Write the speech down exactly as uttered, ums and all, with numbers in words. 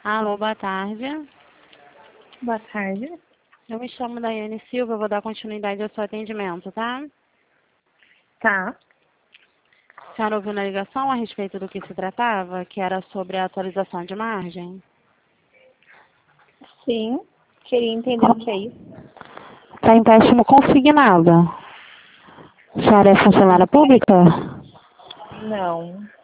Alô, boa tarde. Boa tarde. Eu me chamo Daiane Silva, vou dar continuidade ao seu atendimento, tá? Tá. A senhora ouviu na ligação a respeito do que se tratava, que era sobre a atualização de margem? Sim. Queria entender o que é isso. Para empréstimo consignado. A senhora é funcionária pública? Não.